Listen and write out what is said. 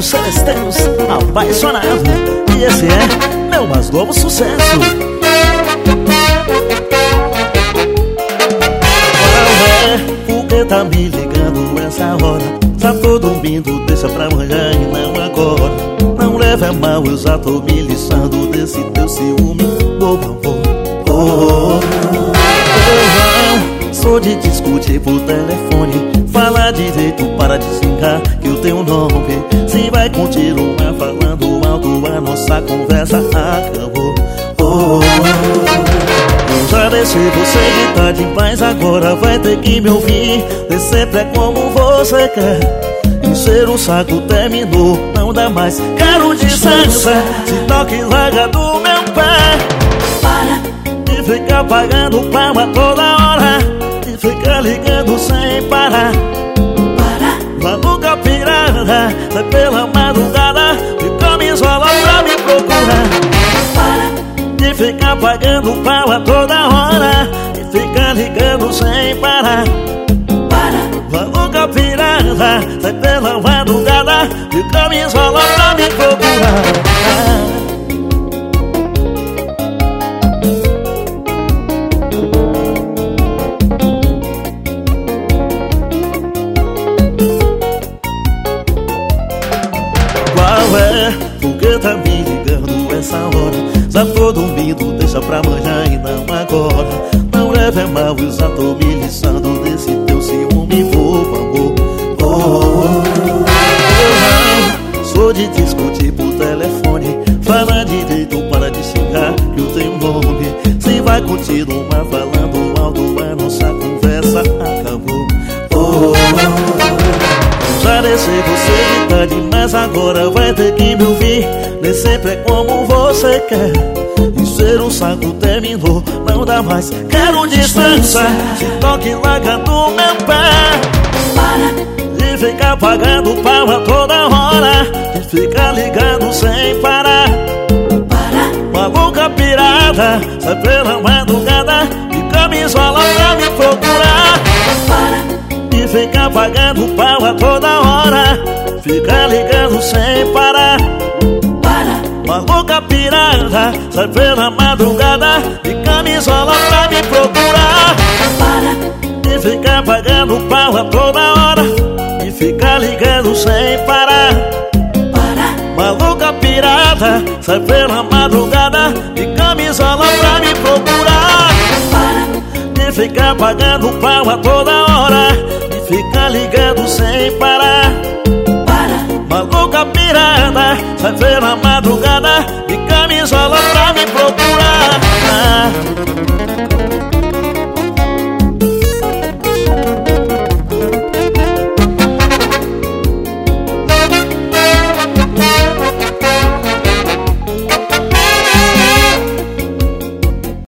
meus celestinos apaixonados. E esse é meu mais novo sucesso. Por que tá me ligando essa hora? Já tô dormindo, deixa pra amanhã e não agora. Não leve a mal, eu já tô me lixando desse teu ciúme, bobo amor. Eu não sou de discutir por telefone. Fala direito, para de xingar que o teu nome. Se vai continuar falando alto, a nossa conversa acabou. Eu já deixei você gritar demais, agora vai ter que me ouvir. Nem sempre é como você quer. Encher o saco terminou, não dá mais. Quero distância, se toque e larga do meu pé. Para de ficar pagando palma toda hora, de ficar ligando sem parar. Maluca pirada, sai pela madrugada, fica me isolando pra me procurar. De ficar pagando pau a toda hora, de ficar ligando sem parar. Maluca pirada, sai pela madrugada, fica me isolando pra me procurar. Qual é? Por que tá me ligando essa hora? Já tô dormindo, deixa pra amanhã e não agora. Não leve a mal, eu já tô me lixando desse teu ciúme, bobo amor. Eu não sou de discutir por telefone. Fala direito, para de xingar que eu tenho nome. Se vai continuar falando alto, a nossa conversa acabou. Já deixei você gritar demais, agora vai ter que me ouvir. Nem sempre é como você quer. Encher o saco terminou, não dá mais. Quero distância, se toque e larga do meu pé. De ficar pagando pau a toda hora, de ficar ligando sem parar. Maluca pirada, sai pela madrugada, fica me isolando pra me procurar. De ficar pagando pau a toda hora, fica ligando sem parar. Maluca pirada, sai pela madrugada, fica me isolando pra me procurar. De ficar pagando pau a toda hora, e ficar ligando sem parar. Maluca pirada, sai pela madrugada, fica me isolando pra me procurar. De ficar pagando pau a toda hora, e ficar ligando sem parar. Maluca pirada, sai pela madrugada, fica me isolando pra